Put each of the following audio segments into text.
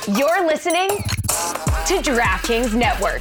You're listening to DraftKings Network.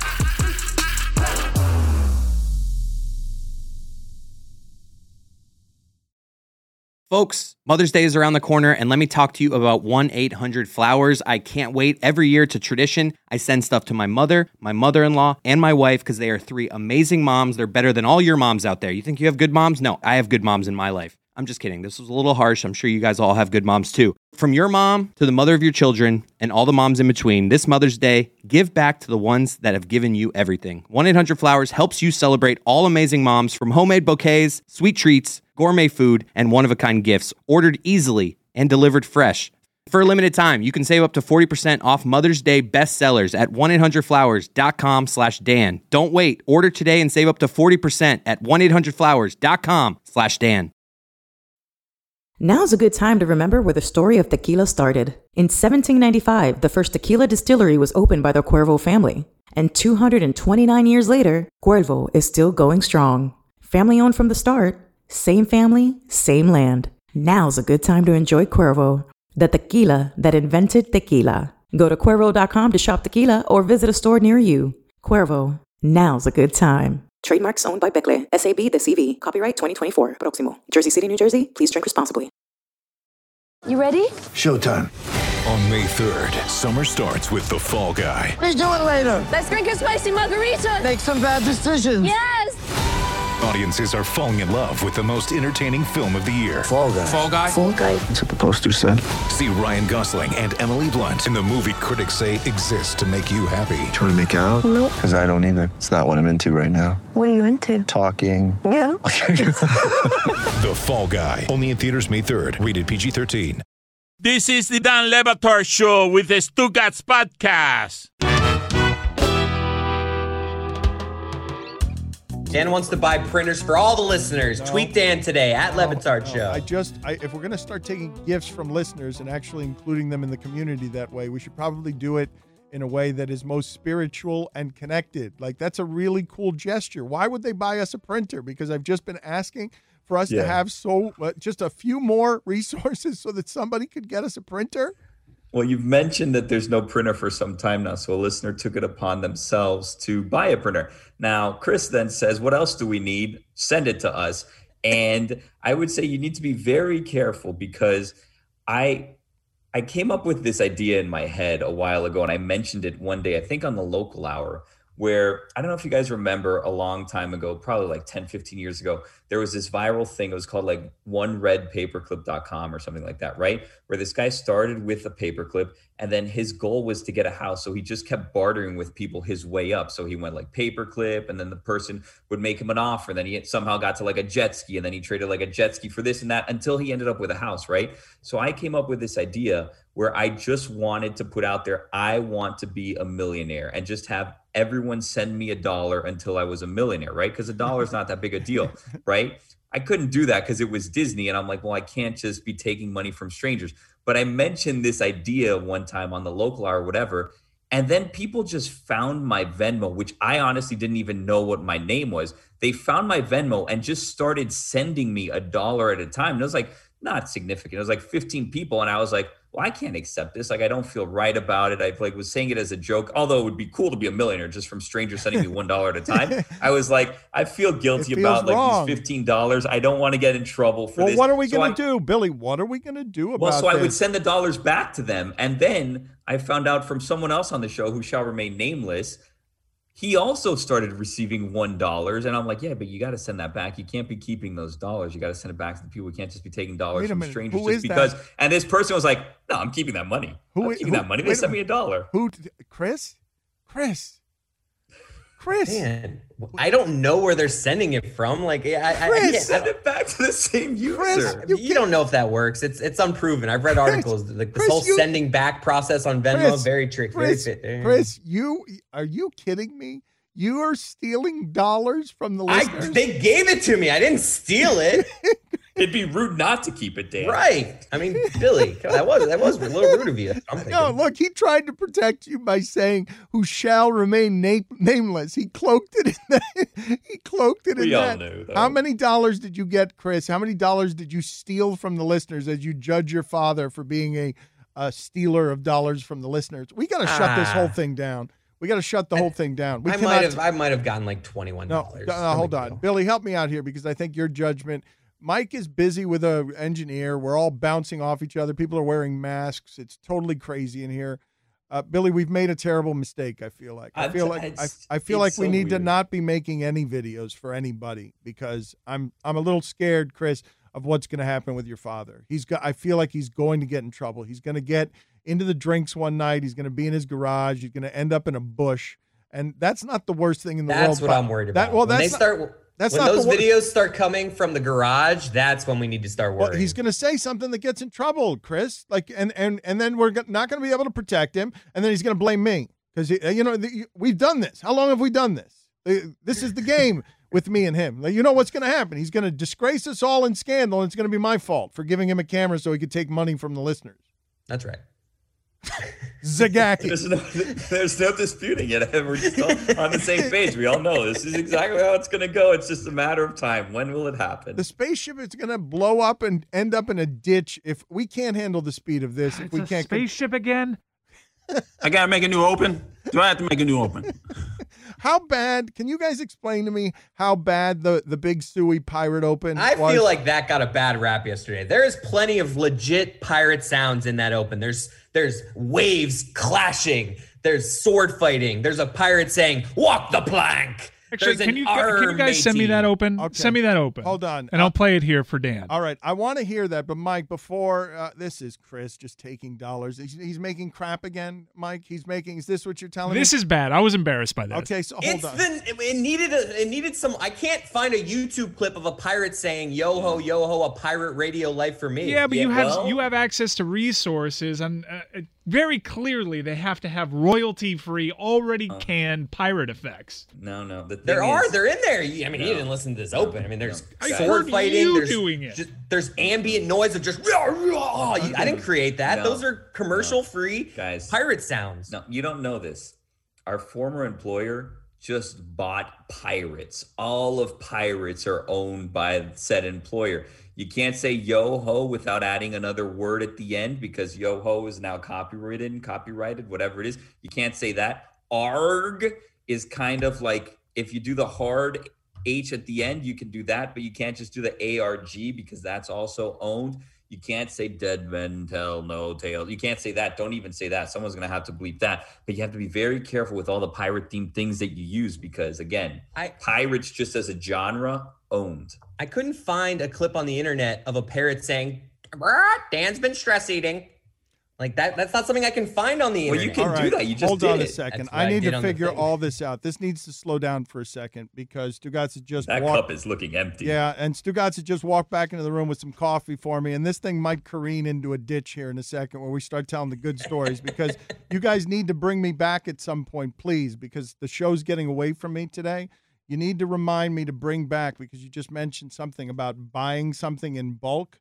Folks, Mother's Day is around the corner, and let me talk to you about 1-800-Flowers. I can't wait. Every year, it's a tradition. I send stuff to my mother, my mother-in-law, and my wife because they are three amazing moms. They're better than all your moms out there. You think you have good moms? No, I have good moms in my life. I'm just kidding. This was a little harsh. I'm sure you guys all have good moms too. From your mom to the mother of your children and all the moms in between, this Mother's Day, give back to the ones that have given you everything. 1-800-Flowers helps you celebrate all amazing moms, from homemade bouquets, sweet treats, gourmet food, and one-of-a-kind gifts, ordered easily and delivered fresh. For a limited time, you can save up to 40% off Mother's Day bestsellers at 1-800-Flowers.com/Dan. Don't wait. Order today and save up to 40% at 1-800-Flowers.com/Dan. Now's a good time to remember where the story of tequila started. In 1795, the first tequila distillery was opened by the Cuervo family. And 229 years later, Cuervo is still going strong. Family owned from the start, same family, same land. Now's a good time to enjoy Cuervo, the tequila that invented tequila. Go to Cuervo.com to shop tequila or visit a store near you. Cuervo, now's a good time. Trademarks owned by Becle, SAB the CV. Copyright 2024. Proximo. Jersey City, New Jersey. Please drink responsibly. You ready? Showtime. On May 3rd, summer starts with The Fall Guy. Let's do it later. Let's drink a spicy margarita. Make some bad decisions. Yes! Audiences are falling in love with the most entertaining film of the year. Fall Guy. Fall Guy? Fall Guy. That's what the poster said. See Ryan Gosling and Emily Blunt in the movie critics say exists to make you happy. Trying to make it out? Nope. Because I don't either. It's not what I'm into right now. What are you into? Talking. Yeah. The Fall Guy. Only in theaters May 3rd. Rated PG-13. This is the Dan Le Batard Show with the Stugats Podcast. Dan wants to buy printers for all the listeners. Tweet Dan today at Le Batard Show. If we're going to start taking gifts from listeners and actually including them in the community that way, we should probably do it in a way that is most spiritual and connected. Like, that's a really cool gesture. Why would they buy us a printer? Because I've just been asking for us to have just a few more resources so that somebody could get us a printer. Well, you've mentioned that there's no printer for some time now, so a listener took it upon themselves to buy a printer. Now, Chris then says, what else do we need? Send it to us. And I would say you need to be very careful, because I came up with this idea in my head a while ago, and I mentioned it one day, I think on the local hour, where I don't know if you guys remember, a long time ago, probably like 10, 15 years ago, there was this viral thing. It was called like oneredpaperclip.com or something like that, right? Where this guy started with a paperclip, and then his goal was to get a house. So he just kept bartering with people his way up. So he went like paperclip, and then the person would make him an offer. And then he somehow got to like a jet ski, and then he traded like a jet ski for this and that until he ended up with a house, right? So I came up with this idea where I just wanted to put out there, I want to be a millionaire, and just have everyone send me $1 until I was a millionaire, right? Because $1 is not that big a deal, right? I couldn't do that because it was Disney, and I'm like, well, I can't just be taking money from strangers. But I mentioned this idea one time on the local hour or whatever, and then people just found my Venmo, which I honestly didn't even know what my name was. They found my Venmo and just started sending me $1 at a time. And it was like, not significant. It was like 15 people. And I was like, well, I can't accept this. Like, I don't feel right about it. I was saying it as a joke, although it would be cool to be a millionaire just from strangers sending me $1 at a time. I was like, I feel guilty about like these $15. I don't want to get in trouble for this. Well, what are we going to do, Billy? What are we going to do about this? Well, so I would send the dollars back to them. And then I found out from someone else on the show, who shall remain nameless, he also started receiving $1, and I'm like, yeah, but you got to send that back. You can't be keeping those dollars. You got to send it back to the people. We can't just be taking dollars from strangers just because. That? And this person was like, no, I'm keeping that money. I'm keeping that money. They sent me $1. Who? Chris? Man, I don't know where they're sending it from. Like, I can't send it back to the same user. Chris, you don't know if that works. It's unproven. I've read articles like this whole sending back process on Venmo, very tricky. Chris, are you kidding me? You are stealing dollars from the listeners? They gave it to me. I didn't steal it. It'd be rude not to keep it, Dan. Right. I mean, Billy, that was a little rude of you. No, look, he tried to protect you by saying, "Who shall remain nameless." He cloaked it in that. He cloaked it in that. We all knew, though. How many dollars did you get, Chris? How many dollars did you steal from the listeners as you judge your father for being stealer of dollars from the listeners. We got to shut this whole thing down. We got to shut the whole thing down. I might have gotten like $21. No, hold on. Billy, help me out here because I think your judgment. Mike is busy with an engineer. We're all bouncing off each other. People are wearing masks. It's totally crazy in here. Billy, we've made a terrible mistake, I feel like. I feel like we need to not be making any videos for anybody because I'm a little scared, Chris, of what's going to happen with your father. I feel like he's going to get in trouble. He's going to get into the drinks one night. He's going to be in his garage. He's going to end up in a bush. And that's not the worst thing in the world. That's what I'm worried about. When those videos start coming from the garage, that's when we need to start worrying. Well, he's going to say something that gets in trouble, Chris. And then we're not going to be able to protect him. And then he's going to blame me because we've done this. How long have we done this? This is the game with me and him. You know what's going to happen? He's going to disgrace us all in scandal, and it's going to be my fault for giving him a camera so he could take money from the listeners. That's right. Zagacki. There's no disputing it. We're just all on the same page. We all know this is exactly how it's going to go. It's just a matter of time. When will it happen? The spaceship is going to blow up and end up in a ditch if we can't handle the speed of this. If we can't spaceship again. I got to make a new open. Do I have to make a new open? How bad? Can you guys explain to me how bad the Big Suey Pirate Open was? I feel like that got a bad rap yesterday. There is plenty of legit pirate sounds in that open. There's waves clashing. There's sword fighting. There's a pirate saying, "Walk the plank." Actually, can you guys send me that open? Okay. Send me that open. Hold on. And I'll play it here for Dan. All right. I want to hear that. But, Mike, before this is Chris just taking dollars. He's making crap again, Mike? Is this what you're telling me? This is bad. I was embarrassed by this. Okay, so hold on. It needed some. I can't find a YouTube clip of a pirate saying, "Yo ho, a pirate radio life for me." Yeah, but you have access to resources, and very clearly they have to have royalty-free, already canned pirate effects. No. They're in there. I mean, you didn't listen to this open. I mean, there's sword fighting. There's ambient noise of just. I didn't create that. No. Those are commercial-free guys. pirate sounds. No, you don't know this. Our former employer just bought Pirates. All of Pirates are owned by said employer. You can't say yo-ho without adding another word at the end because yo-ho is now copyrighted, whatever it is. You can't say that. Arg is kind of like if you do the hard H at the end, you can do that, but you can't just do the ARG because that's also owned. You can't say dead men tell no tales. You can't say that. Don't even say that. Someone's going to have to bleep that. But you have to be very careful with all the pirate-themed things that you use because, again, pirates just as a genre owned. I couldn't find a clip on the internet of a parrot saying, "Dan's been stress eating." Like that's not something I can find on the internet. Well, you can do that. You just hold on a second. I need to figure all this out. This needs to slow down for a second because Stugotz has just cup is looking empty. Yeah, and Stugotz has just walked back into the room with some coffee for me, and this thing might careen into a ditch here in a second where we start telling the good stories because you guys need to bring me back at some point, please, because the show's getting away from me today. You need to remind me to bring back because you just mentioned something about buying something in bulk.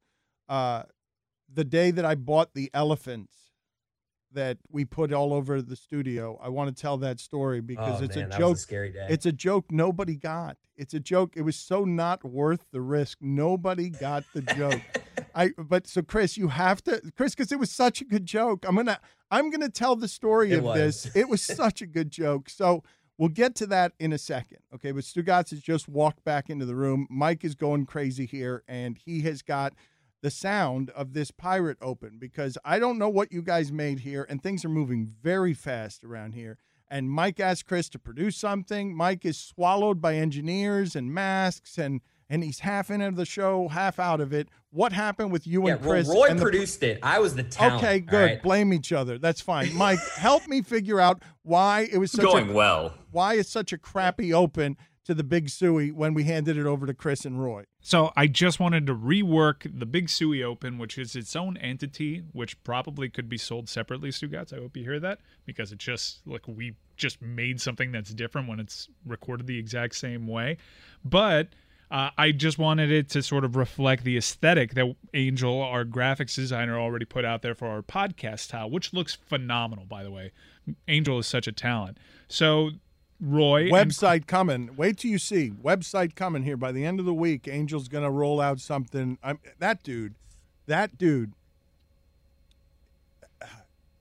The day that I bought the elephants that we put all over the studio, I want to tell that story because a joke. That was a scary day. It's a joke nobody got. It's a joke. It was so not worth the risk. Nobody got the joke. So Chris, you have to, because it was such a good joke. I'm gonna tell the story of this. It was such a good joke. So we'll get to that in a second. Okay, but Stugotz has just walked back into the room. Mike is going crazy here, and he has got the sound of this pirate open because I don't know what you guys made here, and things are moving very fast around here. And Mike asked Chris to produce something. Mike is swallowed by engineers and masks, and he's half into the show, half out of it. What happened with you and Chris? Roy produced it. I was the talent. Okay, good. Right. Blame each other. That's fine. Mike, help me figure out why it was why it's such a crappy open to the Big Suey when we handed it over to Chris and Roy. So I just wanted to rework the Big Suey Open, which is its own entity, which probably could be sold separately, Stugotz. I hope you hear that, because it's just like we just made something that's different when it's recorded the exact same way. But I just wanted it to sort of reflect the aesthetic that Angel, our graphics designer, already put out there for our podcast tile, which looks phenomenal, by the way. Angel is such a talent. So Roy. Website coming. Wait till you see. Website coming here. By the end of the week, Angel's going to roll out something. That dude.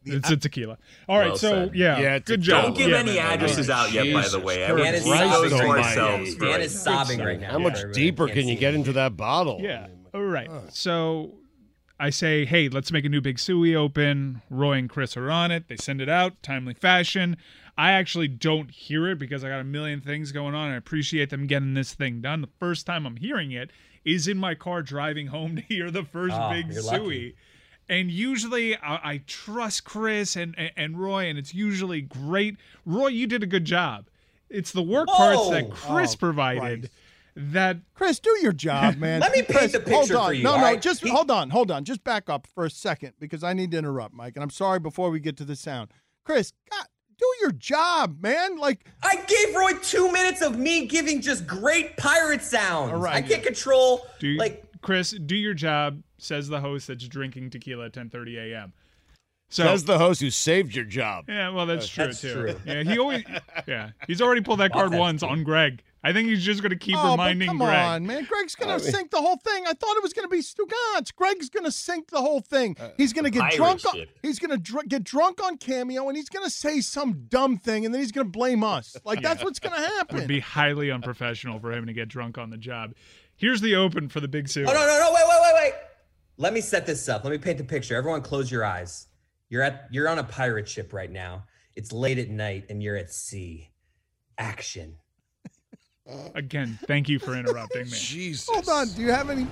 It's a tequila. All right, Well so said. yeah, good job. Don't give Yeah, any man. addresses out yet, by the way. Dan is Dan sobbing right now. How much deeper can you get into that bottle? Yeah. All right. So I say, hey, let's make a new Big Suey open. Roy and Chris are on it. They send it out, timely fashion. I actually don't hear it because I got a million things going on. I appreciate them getting this thing done. The first time I'm hearing it is in my car driving home to hear the first Big you're Suey. lucky. And usually I trust Chris and Roy, and it's usually great. Roy, you did a good job. It's the work parts that Chris provided that... Chris, do your job, man. Let me paint Chris, the picture hold on. for you. No, all no, right? just hold on. Just back up for a second because I need to interrupt, Mike. And I'm sorry before we get to the sound. Chris, God, do your job, man. Like I gave Roy 2 minutes of me giving just great pirate sounds. All right. I can't control Chris, do your job, says the host that's drinking tequila at 10:30 a.m. So Says the host who saved your job. yeah, well, that's true That's too. true. Yeah, he's already pulled that card That's once true. on Greg. I think he's just going to keep but reminding come Greg. on, man. Greg's going to sink the whole thing. I thought it was going to be Stugotz. Greg's going to sink the whole thing. He's going to get pirate drunk. ship. He's going to get drunk on Cameo, and he's going to say some dumb thing, and then he's going to blame us. Like that's what's going to It happen. would be highly unprofessional for him to get drunk on the job. Here's the open for the Big Suey. Oh, no, wait. Let me set this up. Let me paint the picture. Everyone close your eyes. You're on a pirate ship right now. It's late at night and you're at sea. Action. Again, thank you for interrupting me. Jesus. Hold on. Do you have any?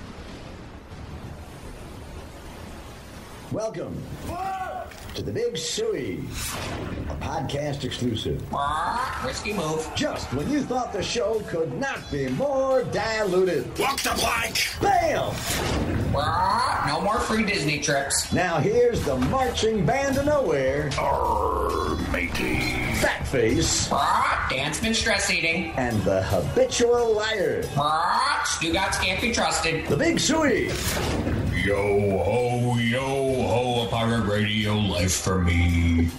Welcome to the Big Suey, a podcast exclusive. Risky move. Just when you thought the show could not be more diluted. Walk the plank. Bam! No more free Disney trips. Now here's the marching band of nowhere. Matey. Fat Face. Dan's been stress eating. And the habitual liar. Stugotz can't be trusted. The Big Suey. Yo ho, a pirate radio life for me.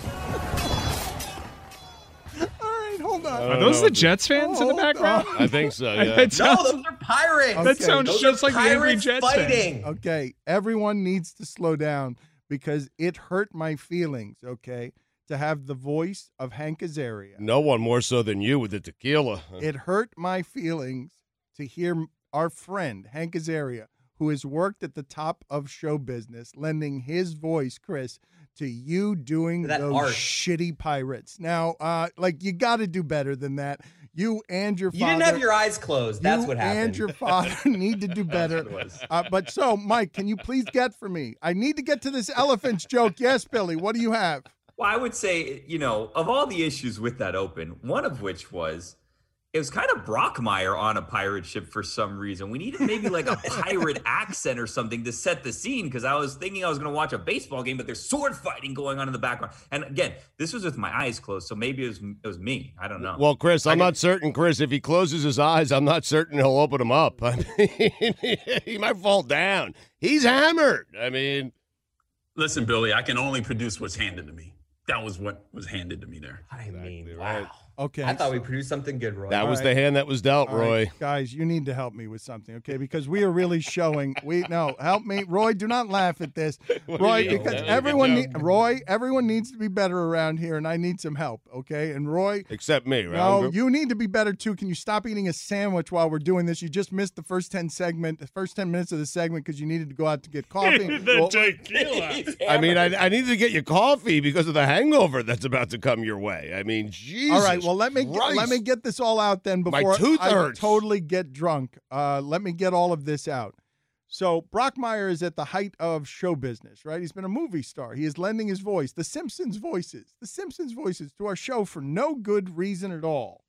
All right, hold on. Are those the Jets fans in the background? I think so, yeah. That sounds, No, those are pirates. that sounds Those just are like the Angry pirates Jets fighting. Okay, everyone needs to slow down because it hurt my feelings, okay, to have the voice of Hank Azaria. No one more so than you with the tequila. It hurt my feelings to hear our friend, Hank Azaria, who has worked at the top of show business, lending his voice, Chris, to you doing That those art. shitty pirates. Now, you got to do better than that. You and your father. You didn't have your eyes closed. That's you what happened. and your father need to do better. But so, Mike, can you please get for me? I need to get to this elephants joke. Yes, Billy, what do you have? Well, I would say, of all the issues with that open, one of which was it was kind of Brockmire on a pirate ship for some reason. We needed maybe like a pirate accent or something to set the scene because I was thinking I was going to watch a baseball game, but there's sword fighting going on in the background. And again, this was with my eyes closed, so maybe it was me. I don't know. Well, Chris, I'm not certain, Chris. If he closes his eyes, I'm not certain he'll open them up. I mean, he might fall down. He's hammered. I mean. Listen, Billy, I can only produce what's handed to me. That was what was handed to me there. I mean, wow. Okay. I thought we produced something good, Roy. That was All the right. hand that was dealt, All Roy. right, guys, you need to help me with something, okay? Because we are really showing. Help me, Roy. Do not laugh at this, Roy. Because everyone needs to be better around here, and I need some help, okay? And Roy, Except me, right? no, you need to be better too. Can you stop eating a sandwich while we're doing this? You just missed the first 10 minutes of the segment because you needed to go out to get coffee. I mean, I needed to get you coffee because of the hangover that's about to come your way. I mean, Jesus. All right, well, let me get this all out then before My tooth I hurts. totally get drunk. Let me get all of this out. So Brockmire is at the height of show business, right? He's been a movie star. He is lending his voice, the Simpsons voices, to our show for no good reason at all.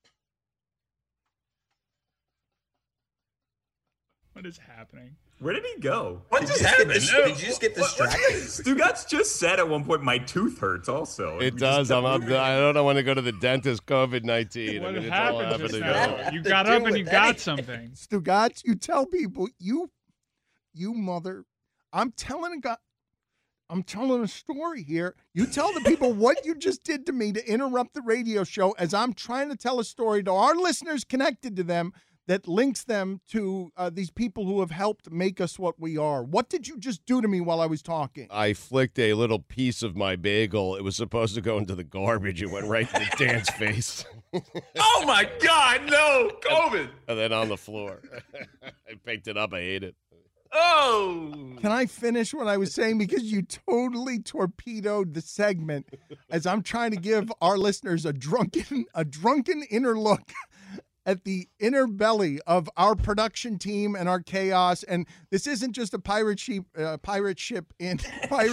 What is happening? Where did he go? What just happened? Did you just get distracted? Stugotz just said at one point, my tooth hurts also. It does. I don't want to go to the dentist, COVID-19. What I mean, it's all happened just happening. now? You got up and you got something. Stugotz, you tell people, you mother, I'm telling a story here. You tell the people what you just did to me to interrupt the radio show as I'm trying to tell a story to our listeners connected to them that links them to these people who have helped make us what we are. What did you just do to me while I was talking? I flicked a little piece of my bagel. It was supposed to go into the garbage. It went right to Dan's face. Oh my God, no, COVID. And then on the floor. I picked it up. I ate it. Oh. Can I finish what I was saying? Because you totally torpedoed the segment as I'm trying to give our listeners a drunken inner look at the inner belly of our production team and our chaos. And this isn't just a pirate ship in pirate shit. Let's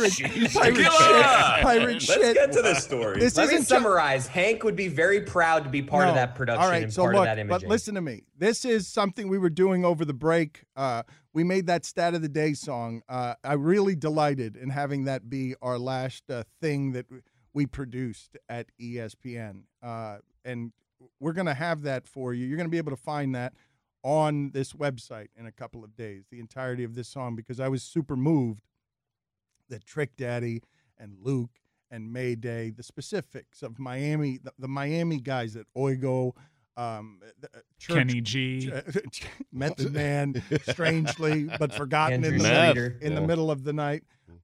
get to the story. Let me summarize. Hank would be very proud to be part of that production all right, and so part look, of that imaging. But listen to me. This is something we were doing over the break. We made that Stat of the Day song. I really delighted in having that be our last thing that we produced at ESPN. And we're going to have that for you. You're going to be able to find that on this website in a couple of days, the entirety of this song, because I was super moved that Trick Daddy and Luke and Mayday, the specifics of Miami, the Miami guys at Oigo, Kenny G, Method Man, strangely but forgotten in the middle of the night.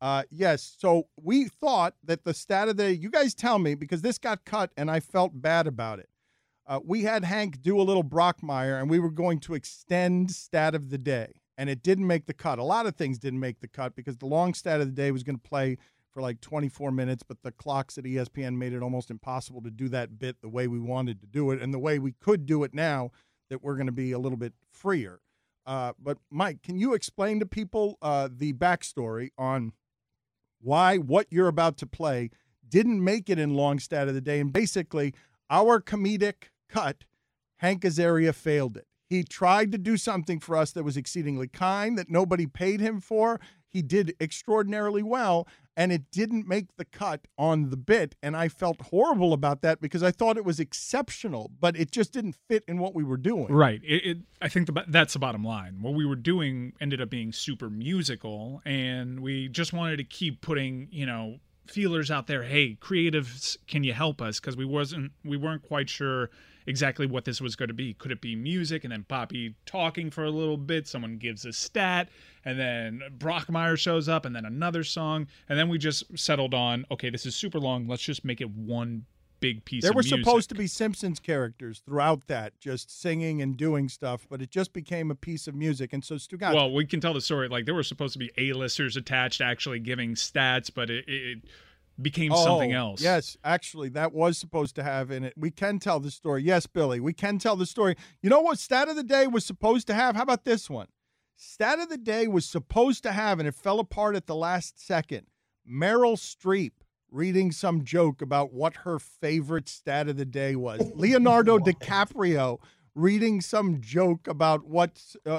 Yes, so we thought that the Stat of the Day, you guys tell me, because this got cut and I felt bad about it. We had Hank do a little Brockmire, and we were going to extend Stat of the Day, and it didn't make the cut. A lot of things didn't make the cut because the long Stat of the Day was going to play for like 24 minutes, but the clocks at ESPN made it almost impossible to do that bit the way we wanted to do it and the way we could do it now that we're going to be a little bit freer. But, Mike, can you explain to people the backstory on why what you're about to play didn't make it in long Stat of the Day? And basically, our comedic cut, Hank Azaria failed it. He tried to do something for us that was exceedingly kind, that nobody paid him for. He did extraordinarily well, and it didn't make the cut on the bit, and I felt horrible about that because I thought it was exceptional, but it just didn't fit in what we were doing. Right. I think that's the bottom line. What we were doing ended up being super musical, and we just wanted to keep putting, feelers out there. Hey, creatives, can you help us? Because we weren't quite sure exactly what this was going to be. Could it be music and then Poppy talking for a little bit? Someone gives a stat, and then Brockmire shows up, and then another song, and then we just settled on, okay, this is super long. Let's just make it one big piece of music. There were supposed to be Simpsons characters throughout that, just singing and doing stuff, but it just became a piece of music. And so Stugatz. Well, we can tell the story. Like, there were supposed to be A-listers attached actually giving stats, but it became something else. Yes, actually, that was supposed to have in it. We can tell the story. Yes, Billy, we can tell the story. You know what Stat of the Day was supposed to have? How about this one? Stat of the Day was supposed to have, and it fell apart at the last second, Meryl Streep reading some joke about what her favorite Stat of the Day was. Leonardo DiCaprio reading some joke about what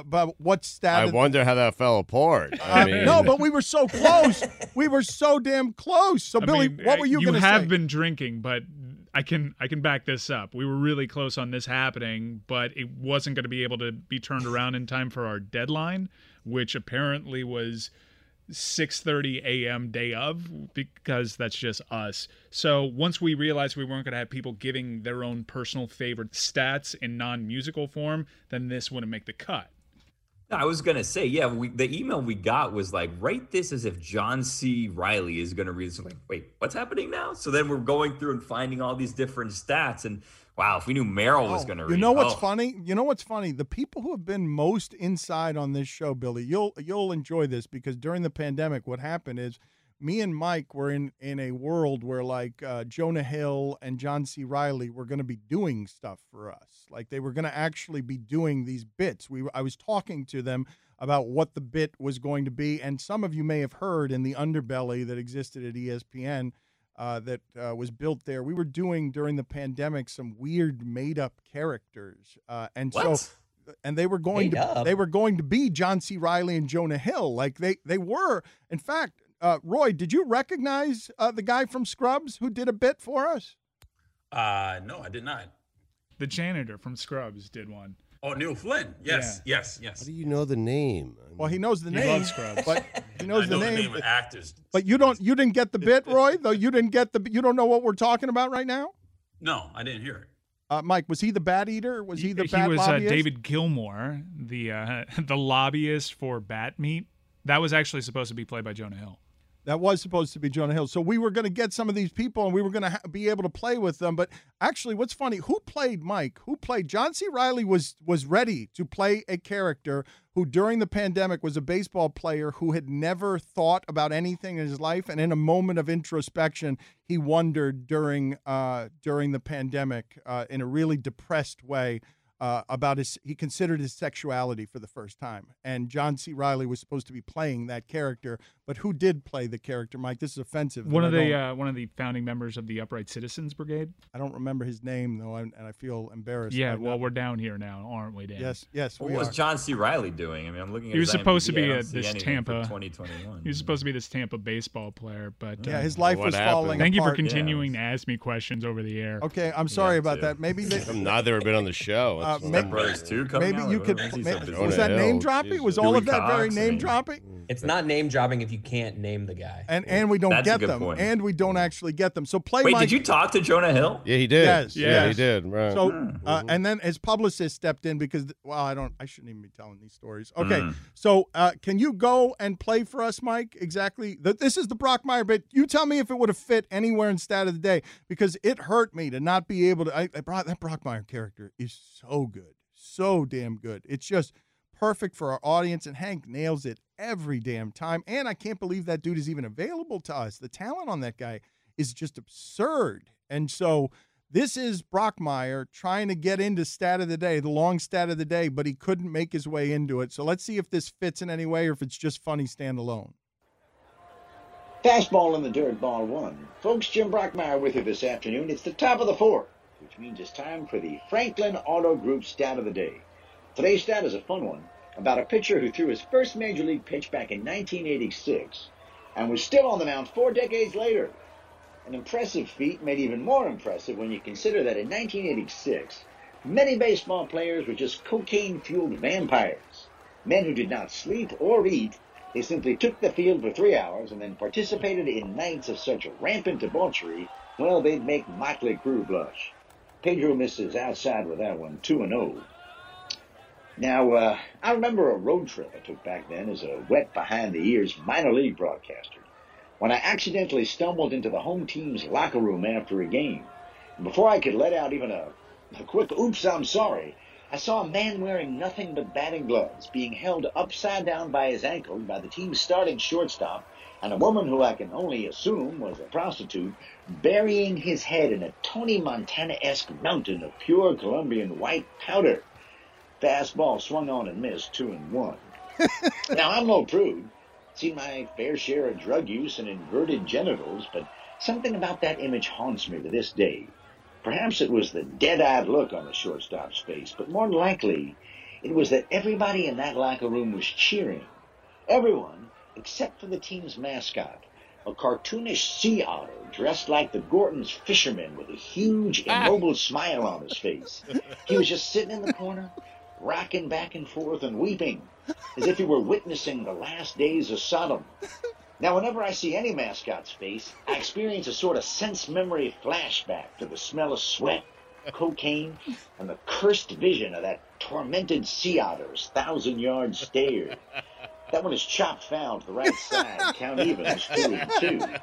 stat. I wonder how that fell apart. No, but we were so close. We were so damn close. So, Billy, what were you going to say? You have been drinking, but I can back this up. We were really close on this happening, but it wasn't going to be able to be turned around in time for our deadline, which apparently was 6:30 a.m. day of, because that's just us. So once we realized we weren't going to have people giving their own personal favorite stats in non-musical form, then this wouldn't make the cut. I was going to say, yeah, the email we got was like, write this as if John C. Reilly is going to read. So like, wait, what's happening now? So then we're going through and finding all these different stats, and wow, if we knew Meryl was going to read. You know what's funny? You know what's funny? The people who have been most inside on this show, Billy, you'll enjoy this, because during the pandemic, what happened is me and Mike were in a world where like Jonah Hill and John C. Reilly were going to be doing stuff for us. Like they were going to actually be doing these bits. I was talking to them about what the bit was going to be, and some of you may have heard in the underbelly that existed at ESPN that was built there. We were doing during the pandemic some weird made-up characters, and they were going to be John C. Reilly and Jonah Hill. Like they were. In fact, Roy, did you recognize the guy from Scrubs who did a bit for us? No, I did not. The janitor from Scrubs did one. Oh, Neil Flynn. Yes, yeah. yes. How do you know the name? Well, he knows the name. Loves Scrubs. But he knows the name of actors. But you didn't get the bit, Roy? Though you don't know what we're talking about right now? No, I didn't hear it. Mike, was he the bat eater? Was he the bat He was lobbyist? David Gilmour, the lobbyist for bat meat. That was actually supposed to be played by Jonah Hill. That was supposed to be Jonah Hill. So we were going to get some of these people, and we were going to be able to play with them. But actually, what's funny, who played Mike? Who played? John C. Reilly was ready to play a character who, during the pandemic, was a baseball player who had never thought about anything in his life. And in a moment of introspection, he wondered during the pandemic in a really depressed way about he considered his sexuality for the first time. And John C. Reilly was supposed to be playing that character, but who did play the character, Mike? This is offensive. One of the founding members of the Upright Citizens Brigade. I don't remember his name, though, and I feel embarrassed. Yeah, well, we're down here now, aren't we, Dan? Yes, What was John C. Reilly doing? I mean, I'm looking at He was his supposed to IMDb. be I don't see this anything Tampa. for 2021. He was supposed to be this Tampa baseball player, but yeah, his life was falling Thank you for apart. continuing to ask me questions over the air. Okay, I'm sorry about that. Maybe I've neither been on the show. Brothers 2 coming maybe out? you Or could. what is he so busy Was with? that name dropping? Was all Dewey of that very Cox, I name mean- dropping? It's not name dropping if you can't name the guy. And we don't That's a get good them. point. And we don't actually get them. So play Wait, Mike. did you talk to Jonah Hill? Yeah, he did. Yes. Yeah, he did. Right. So, and then his publicist stepped in because, I shouldn't even be telling these stories. Okay. So, can you go and play for us, Mike? Exactly. This is the Brockmire bit. You tell me if it would have fit anywhere in Stat of the Day, because it hurt me to not be able to. That Brockmire character is so good. So damn good. It's just perfect for our audience, and Hank nails it every damn time. And I can't believe that dude is even available to us. The talent on that guy is just absurd. And so this is Brockmire trying to get into Stat of the Day, the long Stat of the Day, but he couldn't make his way into it. So let's see if this fits in any way or if it's just funny standalone. Fastball in the dirt, ball one. Folks, Jim Brockmire with you this afternoon. It's the top of the fourth, which means it's time for the Franklin Auto Group Stat of the Day. Today's stat is a fun one about a pitcher who threw his first major league pitch back in 1986 and was still on the mound 4 decades later. An impressive feat made even more impressive when you consider that in 1986, many baseball players were just cocaine-fueled vampires, men who did not sleep or eat. They simply took the field for 3 hours and then participated in nights of such rampant debauchery, well, they'd make Motley Crue blush. Pedro misses outside with that one, 2-0. Now, I remember a road trip I took back then as a wet behind-the-ears minor league broadcaster when I accidentally stumbled into the home team's locker room after a game. And before I could let out even a quick oops, I'm sorry, I saw a man wearing nothing but batting gloves being held upside down by his ankle by the team's starting shortstop, and a woman who I can only assume was a prostitute burying his head in a Tony Montana-esque mountain of pure Colombian white powder. Fastball swung on and missed, 2-1. Now, I'm no prude. Seen my fair share of drug use and inverted genitals, but something about that image haunts me to this day. Perhaps it was the dead-eyed look on the shortstop's face, but more likely it was that everybody in that locker room was cheering. Everyone, except for the team's mascot, a cartoonish sea otter dressed like the Gorton's fisherman with a huge, immobile smile on his face. He was just sitting in the corner, rocking back and forth and weeping, as if he were witnessing the last days of Sodom. Now, whenever I see any mascot's face, I experience a sort of sense-memory flashback to the smell of sweat, cocaine, and the cursed vision of that tormented sea otter's 1,000-yard stare. That one is chopped foul to the right side. Count evens, 2-2.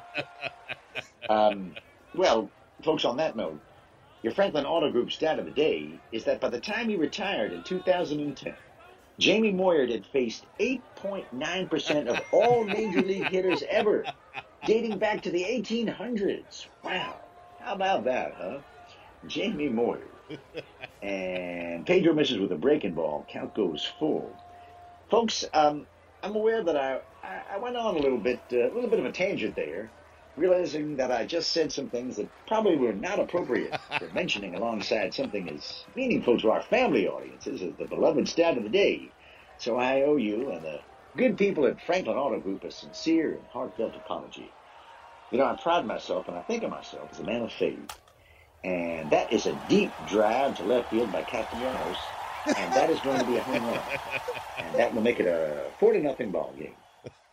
Well, folks, on that note, your Franklin Auto Group stat of the day is that by the time he retired in 2010, Jamie Moyer had faced 8.9% of all major league hitters ever, dating back to the 1800s. Wow. How about that, huh? Jamie Moyer. And Pedro misses with a breaking ball. Count goes full. Folks, I'm aware that I went on a little bit of a tangent there, realizing that I just said some things that probably were not appropriate for mentioning alongside something as meaningful to our family audiences as the beloved stat of the day. So I owe you and the good people at Franklin Auto Group a sincere and heartfelt apology. You know, I pride myself and I think of myself as a man of faith. And that is a deep drive to left field by Castellanos, and that is going to be a home run. And that will make it a 4-0 ball game.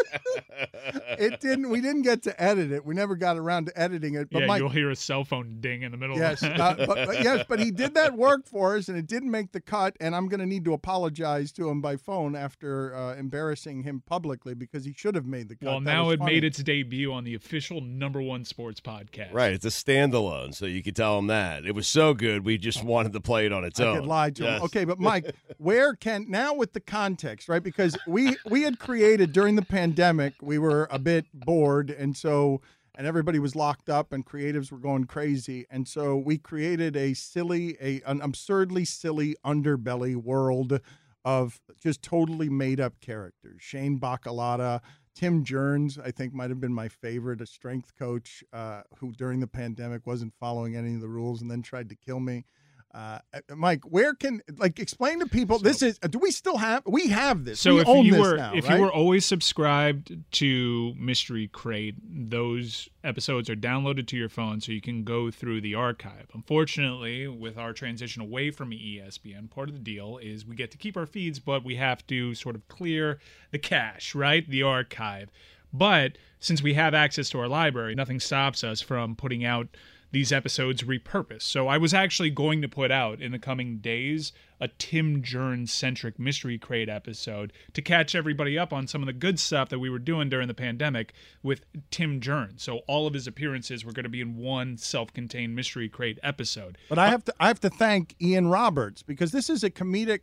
It didn't. We didn't get to edit it. We never got around to editing it. But yeah, Mike, you'll hear a cell phone ding in the middle. yes, of it. but he did that work for us, and it didn't make the cut. And I'm going to need to apologize to him by phone after embarrassing him publicly because he should have made the cut. Well, That now was it funny. made its debut on the official #1 sports podcast. Right, it's a standalone, so you could tell him that. It was so good, we just wanted to play it on its own. I could lie to him. Yes. Okay, but Mike, where can now with the context, right? Because we had created during the pandemic, we were a bit bored, and everybody was locked up, and creatives were going crazy, and so we created an absurdly silly underbelly world of just totally made up characters. Shane Bacalata. Tim Jerns, I think, might have been my favorite, a strength coach who during the pandemic wasn't following any of the rules and then tried to kill me. Mike, where can explain to people we have this. So we if own you this were now, if right? you were always subscribed to Mystery Crate, those episodes are downloaded to your phone so you can go through the archive. Unfortunately, with our transition away from ESPN, part of the deal is we get to keep our feeds, but we have to sort of clear the cache, right? The archive. But since we have access to our library, nothing stops us from putting out these episodes repurposed. So I was actually going to put out in the coming days a Tim Jerns-centric Mystery Crate episode to catch everybody up on some of the good stuff that we were doing during the pandemic with Tim Jerns. So all of his appearances were going to be in one self-contained Mystery Crate episode. But I have to thank Ian Roberts because this is a comedic,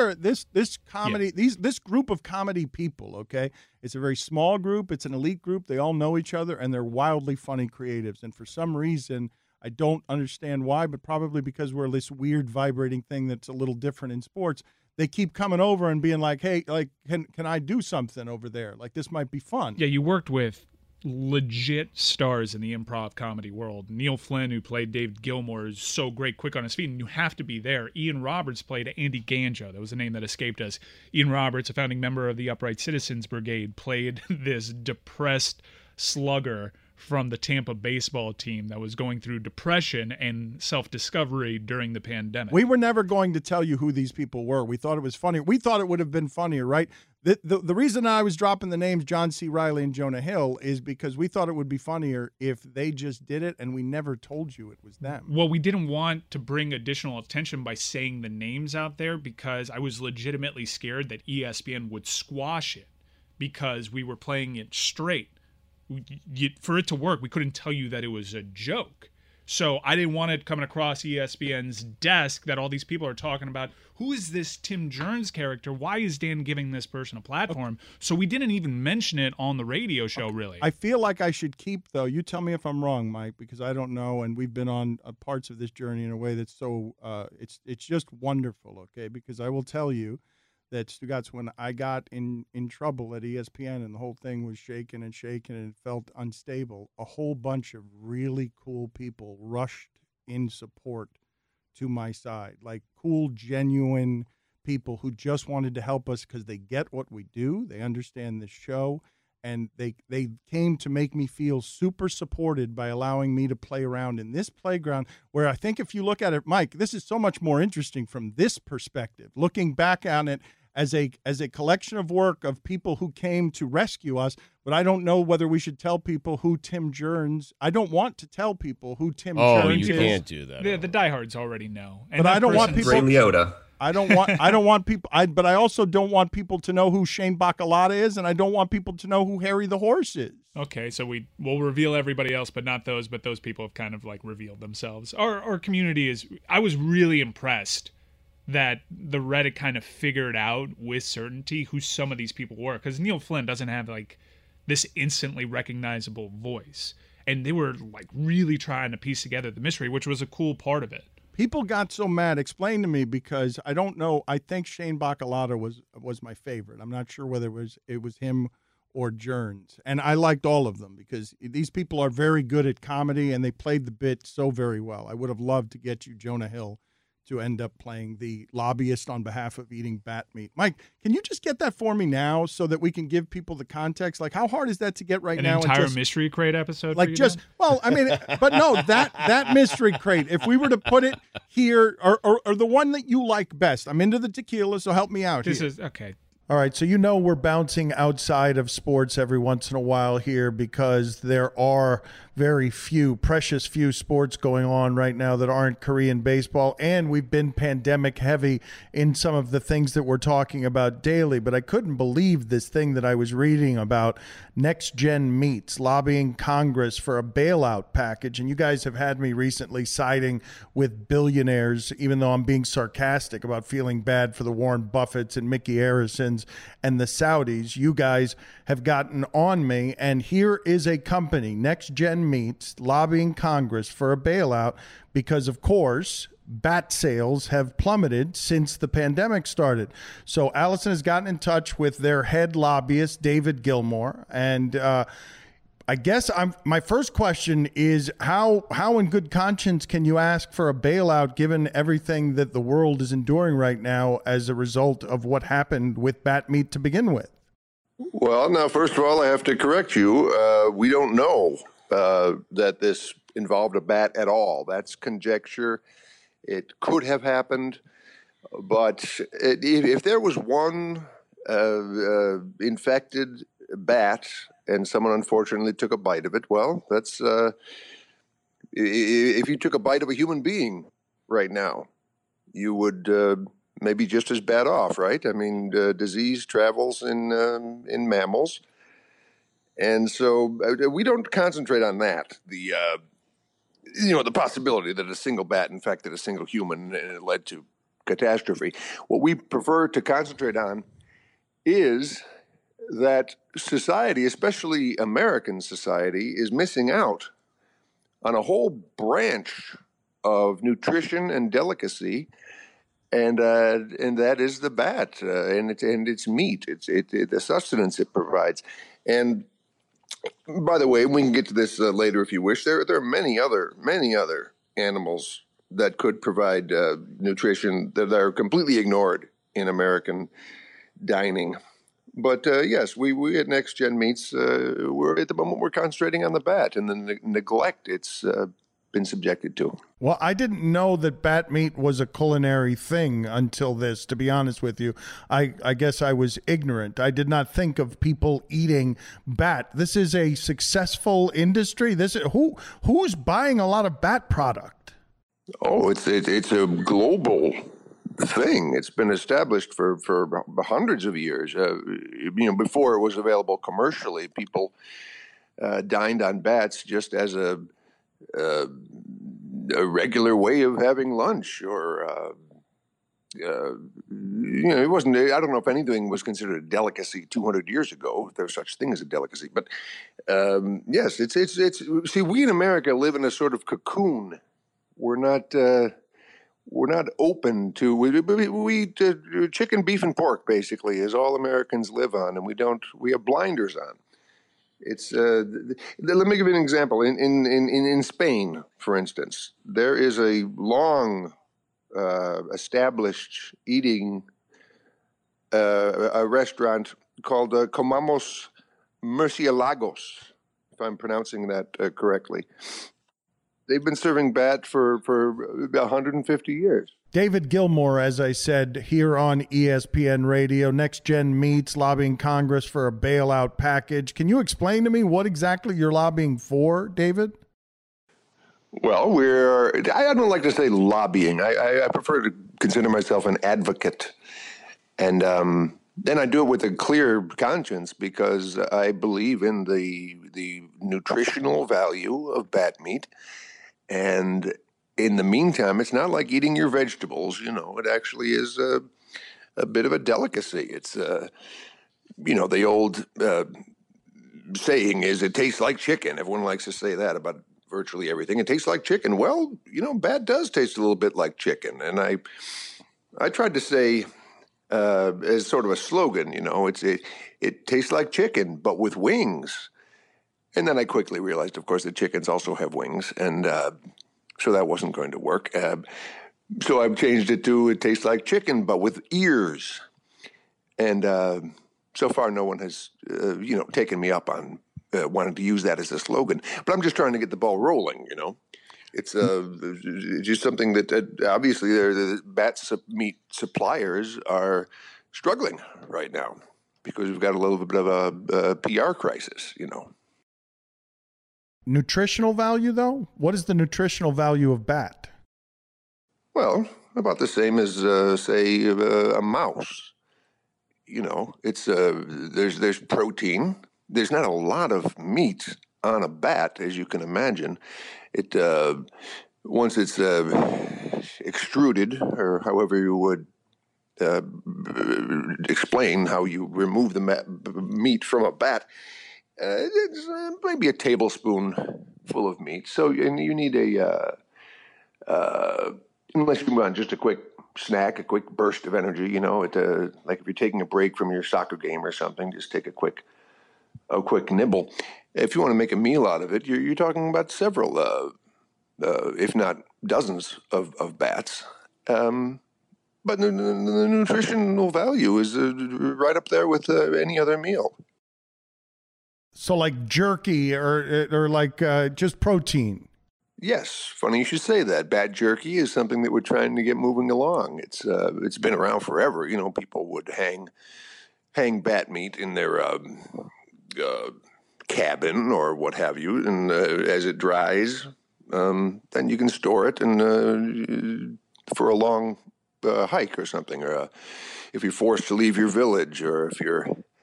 this group of comedy people, okay? It's a very small group, it's an elite group, they all know each other, and they're wildly funny creatives. And for some reason, I don't understand why, but probably because we're this weird vibrating thing that's a little different in sports, they keep coming over and being like, hey, can I do something over there? Like, this might be fun. Yeah, you worked with legit stars in the improv comedy world. Neil Flynn, who played David Gilmour, is so great, quick on his feet, and you have to be there. Ian Roberts played Andy Ganja. That was a name that escaped us. Ian Roberts, a founding member of the Upright Citizens Brigade, played this depressed slugger from the Tampa baseball team that was going through depression and self-discovery during the pandemic. We were never going to tell you who these people were. We thought it was funny. We thought it would have been funnier, right? The reason I was dropping the names John C. Reilly and Jonah Hill is because we thought it would be funnier if they just did it and we never told you it was them. Well, we didn't want to bring additional attention by saying the names out there because I was legitimately scared that ESPN would squash it because we were playing it straight. For it to work, we couldn't tell you that it was a joke. So I didn't want it coming across ESPN's desk that all these people are talking about, who is this Tim Jerns character? Why is Dan giving this person a platform? So we didn't even mention it on the radio show, really. I feel like I should keep, though, you tell me if I'm wrong, Mike, because I don't know, and we've been on parts of this journey in a way that's so, it's just wonderful, okay? Because I will tell you that, Stugotz, when I got in trouble at ESPN and the whole thing was shaking and it felt unstable, a whole bunch of really cool people rushed in support to my side, like cool, genuine people who just wanted to help us because they get what we do, they understand the show, and they came to make me feel super supported by allowing me to play around in this playground where I think if you look at it, Mike, this is so much more interesting from this perspective, looking back on it as a collection of work of people who came to rescue us, but I don't know whether we should tell people who Tim Jerns. I don't want to tell people who Tim Jerns is. You can't do that. The diehards already know. And but I don't want people. Ray Liotta. I don't want people. But I also don't want people to know who Shane Bacalata is, and I don't want people to know who Harry the Horse is. Okay, so we'll reveal everybody else, but not those. But those people have kind of like revealed themselves. Our community is. I was really impressed that the Reddit kind of figured out with certainty who some of these people were, because Neil Flynn doesn't have like this instantly recognizable voice, and they were like really trying to piece together the mystery, which was a cool part of it. People got so mad. Explain to me, because I don't know. I think Shane Bacalata was my favorite. I'm not sure whether it was him or Jerns, and I liked all of them because these people are very good at comedy and they played the bit so very well. I would have loved to get you Jonah Hill to end up playing the lobbyist on behalf of eating bat meat. Mike, can you just get that for me now so that we can give people the context? Like, how hard is that to get right now? An entire Mystery Crate episode? Like, just, well, I mean, but no, that Mystery Crate, if we were to put it here, or the one that you like best. I'm into the tequila, so help me out This here. is, okay. All right, so we're bouncing outside of sports every once in a while here because there are precious few sports going on right now that aren't Korean baseball, and we've been pandemic heavy in some of the things that we're talking about daily. But I couldn't believe this thing that I was reading about Next Gen Meats lobbying Congress for a bailout package, and you guys have had me recently siding with billionaires, even though I'm being sarcastic about feeling bad for the Warren Buffetts and Mickey Harrisons and the Saudis. You guys have gotten on me, and here is a company, Next Gen Meats, lobbying Congress for a bailout because, of course, bat sales have plummeted since the pandemic started. So Allison has gotten in touch with their head lobbyist, David Gilmour, and I guess my first question is how in good conscience can you ask for a bailout given everything that the world is enduring right now as a result of what happened with bat meat to begin with? Well, now, first of all, I have to correct you. We don't know that this involved a bat at all. That's conjecture. It could have happened. But if there was one infected bat and someone unfortunately took a bite of it, well, that's if you took a bite of a human being right now, you would maybe just as bad off, right? I mean, disease travels in mammals. And so we don't concentrate on that. The possibility that a single bat infected a single human and it led to catastrophe. What we prefer to concentrate on is that society, especially American society, is missing out on a whole branch of nutrition and delicacy, and that is the bat and its meat, the sustenance it provides. And by the way, we can get to this later if you wish. There are many other animals that could provide nutrition that are completely ignored in American dining. But yes, we at Next Gen Meats, at the moment we're concentrating on the bat and the neglect it's been subjected to. Well, I didn't know that bat meat was a culinary thing until this, to be honest with you. I guess I was ignorant. I did not think of people eating bat. This is a successful industry. Who's buying a lot of bat product? Oh, it's a global thing. It's been established for hundreds of years. Before it was available commercially, people dined on bats just as a regular way of having lunch, or it wasn't. I don't know if anything was considered a delicacy 200 years ago, if there was such thing as a delicacy. But yes, it's. See, we in America live in a sort of cocoon. We're not open to. We eat chicken, beef, and pork. Basically, is all Americans live on, and we have blinders on. It's let me give you an example. In Spain, for instance, there is a long established eating a restaurant called Comamos Murciélagos, if I'm pronouncing that correctly. They've been serving bat for about 150 years. David Gilmour, as I said, here on ESPN Radio. Next Gen Meats lobbying Congress for a bailout package. Can you explain to me what exactly you're lobbying for, David? Well, I don't like to say lobbying. I prefer to consider myself an advocate. And then I do it with a clear conscience because I believe in the nutritional value of bat meat. And in the meantime, it's not like eating your vegetables. It actually is a bit of a delicacy. It's, the old saying is it tastes like chicken. Everyone likes to say that about virtually everything. It tastes like chicken. Well, bat does taste a little bit like chicken. And I tried to say as sort of a slogan, it tastes like chicken, but with wings. And then I quickly realized, of course, that chickens also have wings. And so that wasn't going to work. So I've changed it to it tastes like chicken, but with ears. And so far, no one has, taken me up on wanting to use that as a slogan. But I'm just trying to get the ball rolling, It's just something that obviously the bat meat suppliers are struggling right now because we've got a little bit of a PR crisis, Nutritional value, though? What is the nutritional value of bat? Well, about the same as, say, a mouse. It's there's protein. There's not a lot of meat on a bat, as you can imagine. It once it's extruded, or however you would explain how you remove the meat from a bat, it's maybe a tablespoon full of meat. So and you need unless you want just a quick snack, a quick burst of energy, like if you're taking a break from your soccer game or something, just take a quick nibble. If you want to make a meal out of it, you're talking about several, if not dozens of bats. But the nutritional value is right up there with any other meal. So like jerky or like just protein. Yes, funny you should say that. Bat jerky is something that we're trying to get moving along. It's been around forever. People would hang bat meat in their cabin or what have you, and as it dries, then you can store it and for a long hike or something, or if you're forced to leave your village, or if you're,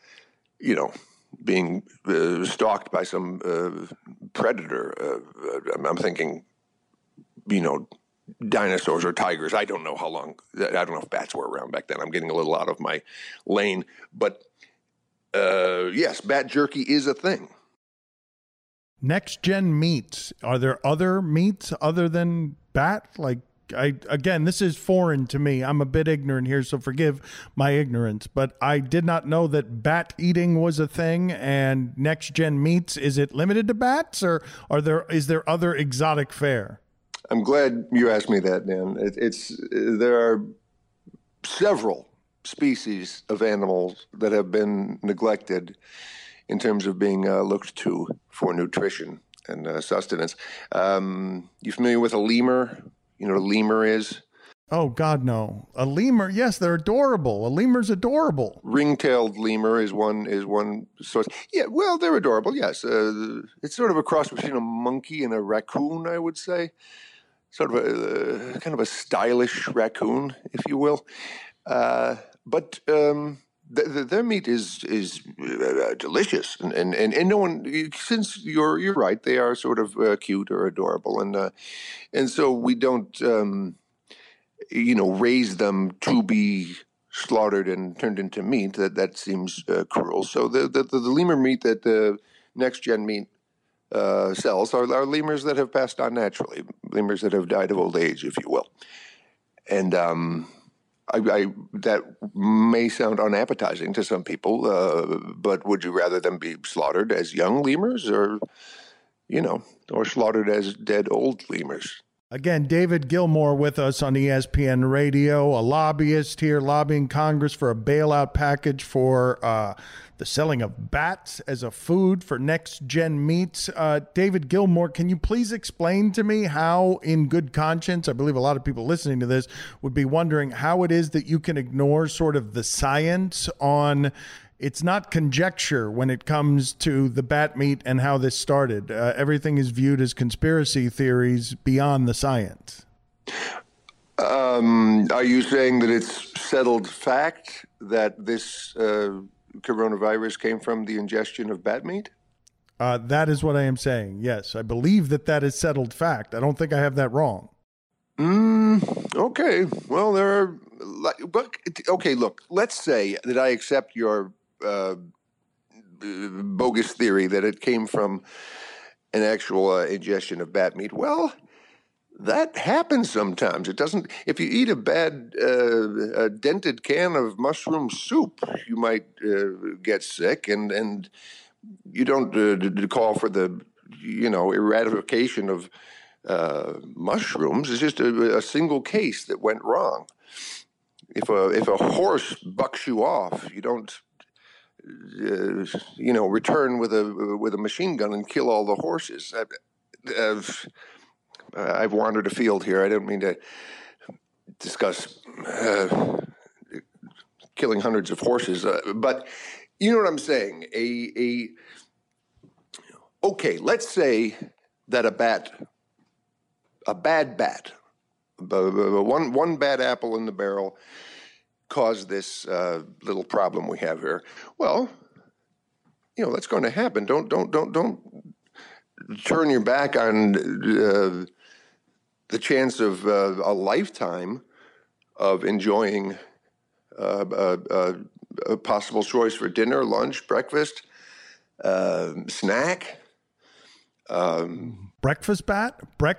being stalked by some predator. I'm thinking, dinosaurs or tigers. I don't know how long. I don't know if bats were around back then. I'm getting a little out of my lane. But yes, bat jerky is a thing. Next gen meats. Are there other meats other than bat? Like, this is foreign to me. I'm a bit ignorant here, so forgive my ignorance. But I did not know that bat eating was a thing. And next gen meats, is it limited to bats, or is there other exotic fare? I'm glad you asked me that, Dan. There are several species of animals that have been neglected in terms of being looked to for nutrition and sustenance. You familiar with a lemur? You know what a lemur is? Oh, God, no. A lemur, yes, they're adorable. A lemur's adorable. Ring-tailed lemur is one source. Yeah, well, they're adorable, yes. It's sort of a cross between a monkey and a raccoon, I would say. Sort of a kind of a stylish raccoon, if you will. But their meat is delicious, and no one, since you're right, they are sort of cute or adorable, and so we don't raise them to be slaughtered and turned into meat. That seems cruel. So the lemur meat that the Next Gen Meat sells are lemurs that have passed on naturally, lemurs that have died of old age, if you will, and that may sound unappetizing to some people, but would you rather them be slaughtered as young lemurs or slaughtered as dead old lemurs? Again, David Gilmour with us on ESPN Radio, a lobbyist here lobbying Congress for a bailout package for the selling of bats as a food for next-gen meats. David Gilmour, can you please explain to me how, in good conscience, I believe a lot of people listening to this would be wondering how it is that you can ignore sort of the science on it's not conjecture when it comes to the bat meat and how this started. Everything is viewed as conspiracy theories beyond the science. Are you saying that it's settled fact that this coronavirus came from the ingestion of bat meat? That is what I am saying. Yes, I believe that is settled fact. I don't think I have that wrong. Okay. Well, look, let's say that I accept your bogus theory that it came from an actual ingestion of bat meat. Well, that happens sometimes. It doesn't. If you eat a bad dented can of mushroom soup, you might get sick, and you don't call for the eradication of mushrooms. It's just a single case that went wrong. If a horse bucks you off, you don't return with a machine gun and kill all the horses. I've wandered afield here. I don't mean to discuss killing hundreds of horses. But you know what I'm saying? Okay, let's say that a bad bat, one bad apple in the barrel caused this little problem we have here. Well, that's going to happen. Don't turn your back on the chance of a lifetime of enjoying a possible choice for dinner, lunch, breakfast, snack. Breakfast bat.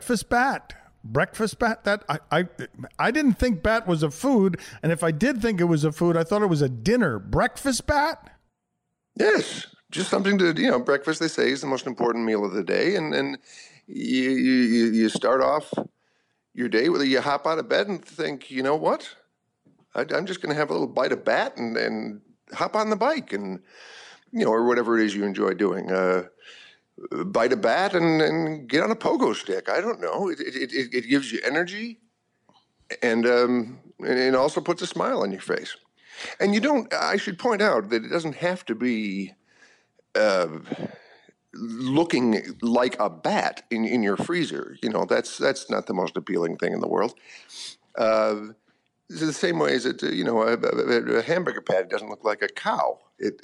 That I didn't think bat was a food, and if I did think it was a food, I thought it was a dinner. Breakfast bat. Yes, just something to breakfast. They say is the most important meal of the day, and you start off your day with you hop out of bed and think, you know what, I'm just going to have a little bite of bat and hop on the bike and or whatever it is you enjoy doing. Bite a bat and get on a pogo stick. I don't know. It gives you energy and it also puts a smile on your face. And I should point out that it doesn't have to be looking like a bat in your freezer. That's not the most appealing thing in the world. It's the same way as a hamburger patty doesn't look like a cow.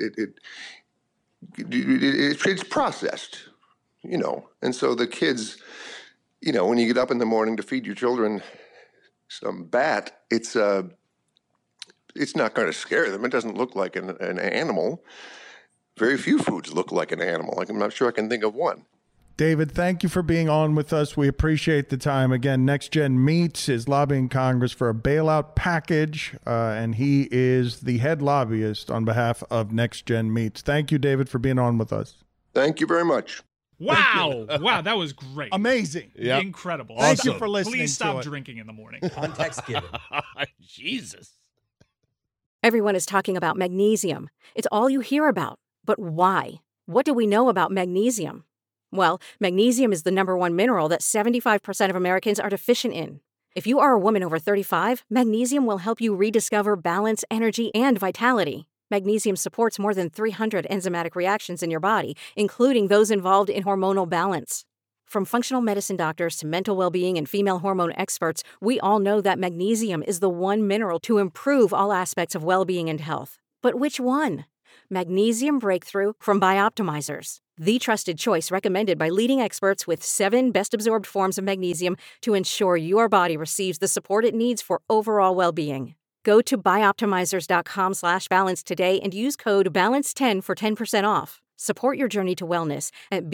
It's processed, and so the kids, when you get up in the morning to feed your children some bat, it's not going to scare them. It doesn't look like an animal. Very few foods look like an animal. I'm not sure I can think of one. David, thank you for being on with us. We appreciate the time. Again, Next Gen Meats is lobbying Congress for a bailout package, and he is the head lobbyist on behalf of Next Gen Meats. Thank you, David, for being on with us. Thank you very much. Wow. Wow, that was great. Amazing. Yep. Incredible. Thank you for listening. Please stop to it. drinking in the morning. Context given. Jesus. Everyone is talking about magnesium. It's all you hear about. But why? What do we know about magnesium? Well, magnesium is the #1 mineral that 75% of Americans are deficient in. If you are a woman over 35, magnesium will help you rediscover balance, energy, and vitality. Magnesium supports more than 300 enzymatic reactions in your body, including those involved in hormonal balance. From functional medicine doctors to mental well-being and female hormone experts, we all know that magnesium is the one mineral to improve all aspects of well-being and health. But which one? Magnesium Breakthrough from Bioptimizers, the trusted choice recommended by leading experts with 7 best-absorbed forms of magnesium to ensure your body receives the support it needs for overall well-being. Go to bioptimizers.com/balance today and use code BALANCE10 for 10% off. Support your journey to wellness at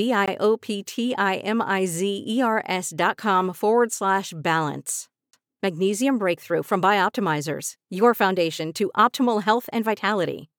bioptimizers.com/balance. Magnesium Breakthrough from Bioptimizers, your foundation to optimal health and vitality.